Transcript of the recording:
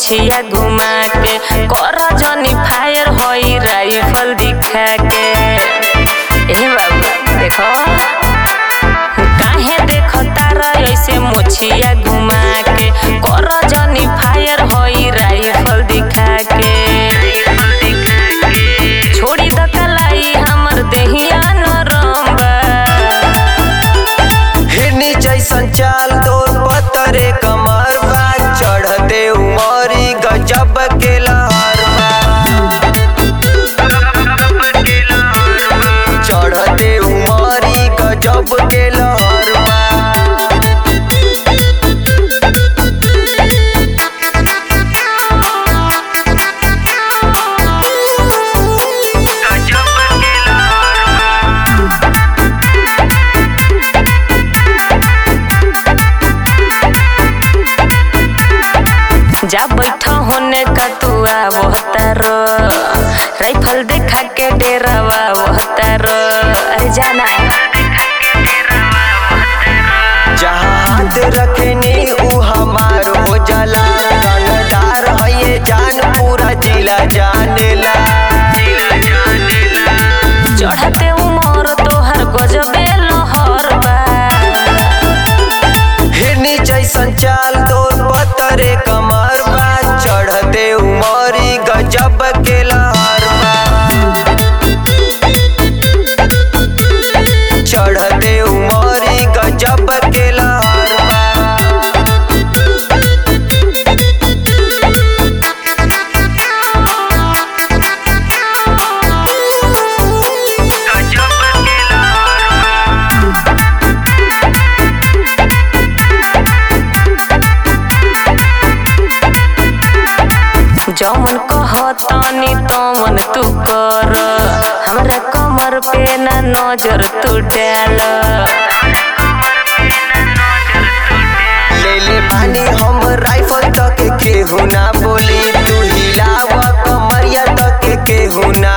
मोछिया घुमा के कर जनी फायर होई राइफल दिखा के। ए बाबा देखो काहे देखो तारा ऐसे मोछिया घुमा के कर जनी फायर होई राइफल दिखा के। छोड़ी द कलाई हमर देहिया नरम बा हिरनी जैसन चाल तोर पतरे कमर बा चढ़ते उमरी गजब के लहर बा चढ़ते उमरी गजब के लहर बा। जा बैठा होने का तू आवतारो राइफल देखा के डेरावा आवतारो। अरे जाना जहाँ हाथ रखनी ऊ हमार हो जाला दानदार है ये जान पूरा जिला जानेला। चढ़ते उमर तोहर गजबे लहर बा हिरनी जैसन चाल तोर पतरे कमर बा चढ़ते उमरी गजब के लहर बा चढ़ते उमरी गजब के लहर बा। जौन कहतनी तमन तू कर हमरा कमर पे ना नजर तू डाल। ले ले पानी हम राइफल तक केहू ना बोली तू हिलाव कमरिया तक केहू ना